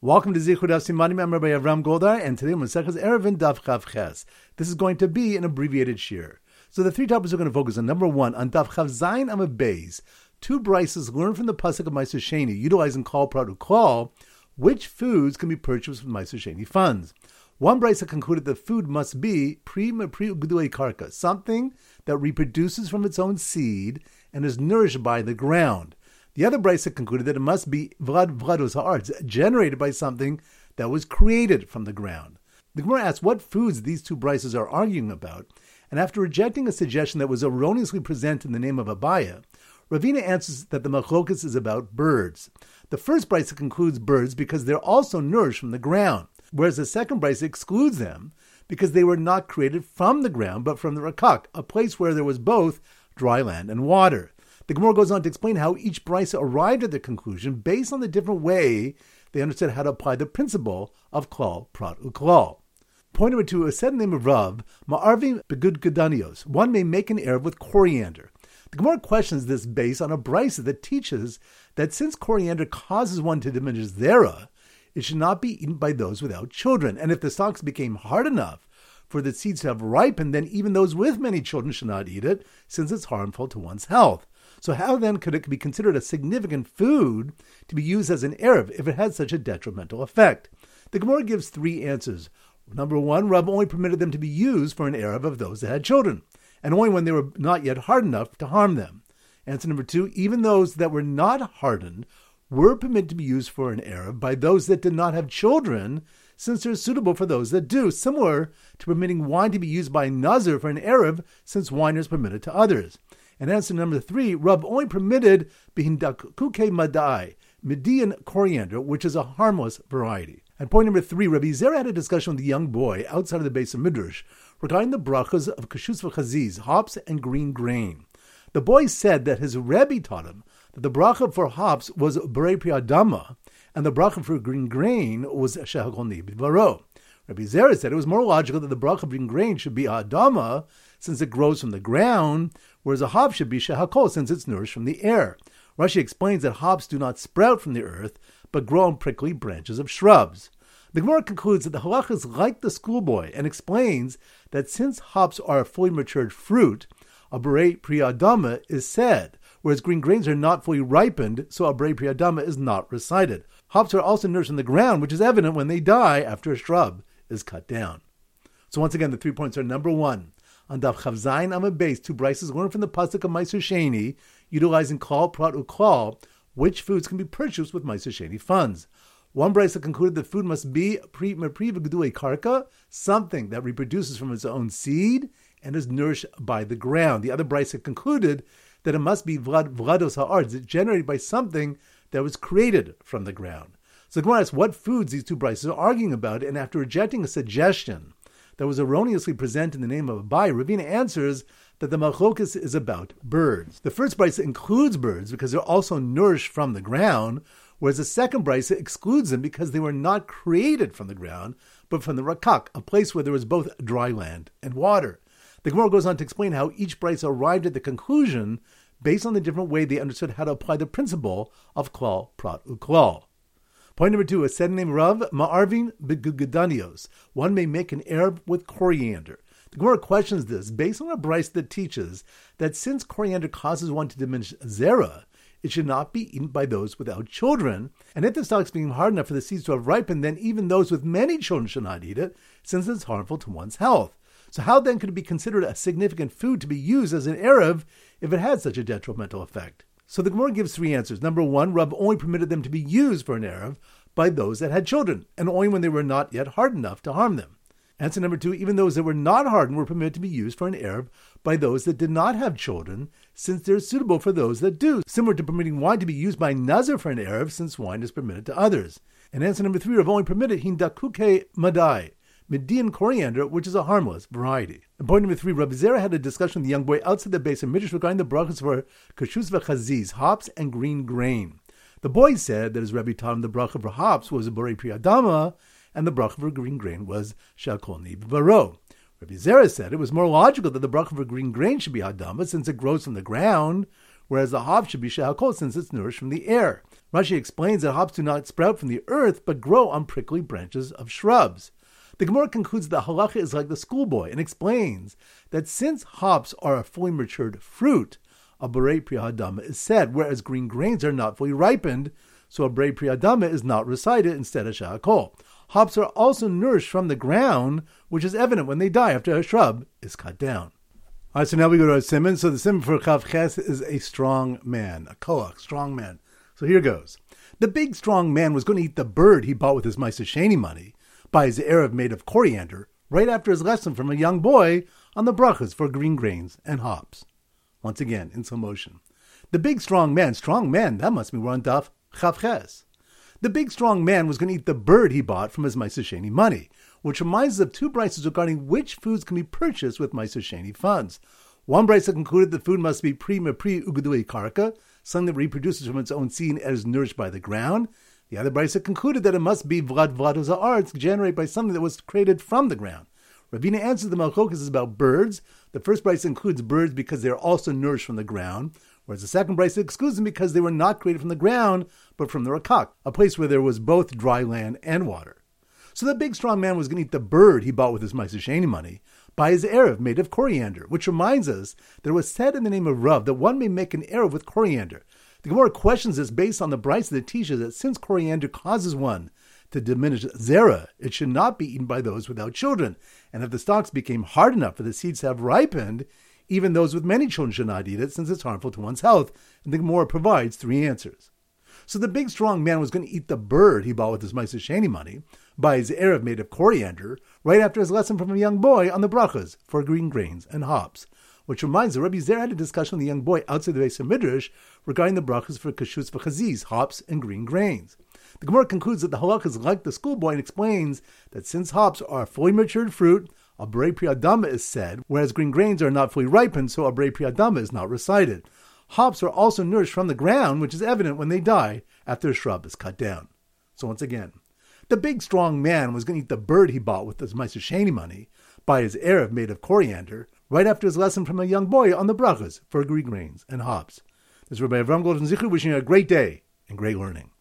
Welcome to Zichud Daf Simanim. I'm Rabbi Avram Goldar, and today we're Masechus Eruvin Daf Chav Ches. This is going to be an abbreviated shir. So the three topics we're going to focus on. Number one, on Daf Chav Zayin Amud Beis, two brises learned from the pasuk of Ma'aser Sheni, utilizing Kol Prat Ukol, which foods can be purchased with Ma'aser Sheni funds. One brisa concluded that food must be pri ugdui karka, something that reproduces from its own seed and is nourished by the ground. The other brisa concluded that it must be vlados ha'arts, generated by something that was created from the ground. The Gemara asks what foods these two brises are arguing about, and after rejecting a suggestion that was erroneously presented in the name of Abaya, Ravina answers that the machlokas is about birds. The first brisa concludes birds because they're also nourished from the ground, whereas the second brisa excludes them because they were not created from the ground but from the rakak, a place where there was both dry land and water. The Gemara goes on to explain how each brisa arrived at their conclusion based on the different way they understood how to apply the principle of klal, prat, uklal. Point number two, is said in the name of Rav, ma'arvim begud gedanios. One may make an eruv with coriander. The Gemara questions this based on a brisa that teaches that since coriander causes one to diminish zera, it should not be eaten by those without children. And if the stalks became hard enough for the seeds to have ripened, then even those with many children should not eat it, since it's harmful to one's health. So how then could it be considered a significant food to be used as an eruv if it had such a detrimental effect? The Gemara gives three answers. Number one, Rav only permitted them to be used for an eruv of those that had children, and only when they were not yet hard enough to harm them. Answer number two, even those that were not hardened were permitted to be used for an eruv by those that did not have children, since they're suitable for those that do, similar to permitting wine to be used by a nazir for an eruv, since wine is permitted to others. And answer number three, Rav only permitted bihindakuke madai, Median coriander, which is a harmless variety. And point number three, Rabbi Zera had a discussion with the young boy outside of the base of Midrash regarding the brachas of kashus v'chaziz, hops and green grain. The boy said that his Rebbe taught him that the bracha for hops was Borei Pri Adama, and the bracha for green grain was Shehakol B'Varo. Rabbi Zera said it was more logical that the bracha of green grain should be Adama, since it grows from the ground, whereas a hop should be Shehakol, since it's nourished from the air. Rashi explains that hops do not sprout from the earth, but grow on prickly branches of shrubs. The Gemara concludes that the halacha is like the schoolboy and explains that since hops are a fully matured fruit, a Borei Pri Adama is said, whereas green grains are not fully ripened, so a Borei Pri Adama is not recited. Hops are also nourished in the ground, which is evident when they die after a shrub is cut down. So once again, the 3 points are: number one, on Daf Chav Zayin Amud Beis, two brises learned from the pasuk of Ma'aser Sheni, utilizing Kol Prat Uklal, which foods can be purchased with Ma'aser Sheni funds. One brisa concluded that food must be pri v'gdui karka, something that reproduces from its own seed and is nourished by the ground. The other brisa concluded that it must be vlados ha'arts, generated by something that was created from the ground. So the Gemara asks what foods these two brises are arguing about, and after rejecting a suggestion that was erroneously presented in the name of Abai, Ravina answers that the machlokas is about birds. The first brisa includes birds because they're also nourished from the ground, whereas the second brisa excludes them because they were not created from the ground, but from the rakak, a place where there was both dry land and water. The Gemara goes on to explain how each brisa arrived at the conclusion based on the different way they understood how to apply the principle of klal, prat, uklal. Point number two, is said in the name Rav, ma'arvin begudanios. One may make an eruv with coriander. The Gemara questions this based on a brisa that teaches that since coriander causes one to diminish zera, it should not be eaten by those without children. And if the stalks became hard enough for the seeds to have ripened, then even those with many children should not eat it, since it's harmful to one's health. So how then could it be considered a significant food to be used as an eruv if it had such a detrimental effect? So the Gemara gives three answers. Number one, Rav only permitted them to be used for an eruv by those that had children, and only when they were not yet hard enough to harm them. Answer number two, even those that were not hardened were permitted to be used for an eruv by those that did not have children, since they're suitable for those that do, similar to permitting wine to be used by nazir for an eruv, since wine is permitted to others. And answer number three, Rav only permitted hindakuke madai, Median coriander, which is a harmless variety. And point number three, Rabbi Zera had a discussion with the young boy outside the base of Midrash regarding the brachas for kashus v'chaziz, hops and green grain. The boy said that his Rebbe taught him the bracha for hops was Borei Pri Adama, and the bracha for green grain was Shehakol B'Varo. Rabbi Zera said it was more logical that the bracha for green grain should be Adama, since it grows from the ground, whereas the hop should be Shehakol, since it's nourished from the air. Rashi explains that hops do not sprout from the earth, but grow on prickly branches of shrubs. The Gemara concludes that halacha is like the schoolboy and explains that since hops are a fully matured fruit, a borei pri hadama is said, whereas green grains are not fully ripened, so a borei pri hadama is not recited instead of sha'akol. Hops are also nourished from the ground, which is evident when they die after a shrub is cut down. All right, so now we go to a simon. So the simon for Chav Ches is a strong man, a koach, strong man. So here goes. The big strong man was going to eat the bird he bought with his Ma'aser Sheni money, by his erev made of coriander, right after his lesson from a young boy on the brachas for green grains and hops. Once again, in slow motion. The big strong man, that must be one daf Chav Ches. The big strong man was going to eat the bird he bought from his Ma'aser Sheni money, which reminds us of two brises regarding which foods can be purchased with Ma'aser Sheni funds. One brisa concluded the food must be pri ugedui karka, something that reproduces from its own seed and is nourished by the ground. The other brisa concluded that it must be vlad za'aretz, generated by something that was created from the ground. Ravina answers the Malchokas is about birds. The first brisa includes birds because they are also nourished from the ground, whereas the second brisa excludes them because they were not created from the ground, but from the rakak, a place where there was both dry land and water. So the big strong man was going to eat the bird he bought with his Ma'aser Sheni money, by his erev made of coriander, which reminds us that it was said in the name of Rav that one may make an erev with coriander. The Gemara questions this based on the brisa that teaches that since coriander causes one to diminish zera, it should not be eaten by those without children. And if the stalks became hard enough for the seeds to have ripened, even those with many children should not eat it, since it's harmful to one's health. And the Gemara provides three answers. So the big strong man was going to eat the bird he bought with his Ma'aser Sheni money, by his erev made of coriander, right after his lesson from a young boy on the brachas for green grains and hops. Which reminds us, Rabbi Zer had a discussion with the young boy outside the Beis HaMidrash regarding the brachas for kashutz v'chaziz, hops and green grains. The Gemara concludes that the halakha is like the schoolboy and explains that since hops are a fully matured fruit, a borei pri hadama is said, whereas green grains are not fully ripened, so a borei pri hadama is not recited. Hops are also nourished from the ground, which is evident when they die after a shrub is cut down. So once again, the big strong man was going to eat the bird he bought with his Ma'aser Sheni money, by his erev made of coriander, right after his lesson from a young boy on the brachas for green grains and hops. This is Rabbi Avram Goldman Zichri wishing you a great day and great learning.